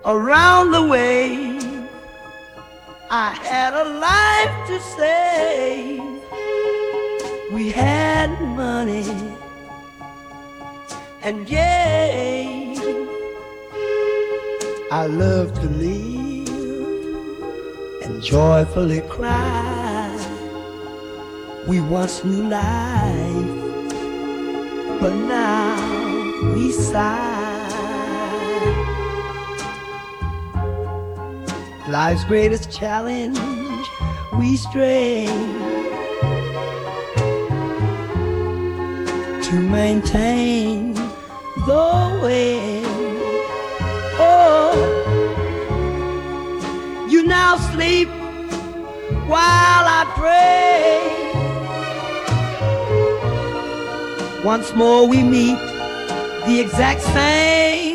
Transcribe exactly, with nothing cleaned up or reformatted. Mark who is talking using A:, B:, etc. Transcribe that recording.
A: around the way. I had a life to save. We had money and yay. I love to live and joyfully cry. We once knew life, but now we sigh. Life's greatest challenge we stray to maintain the way. Oh, you now sleep while I pray. Once more we meet the exact same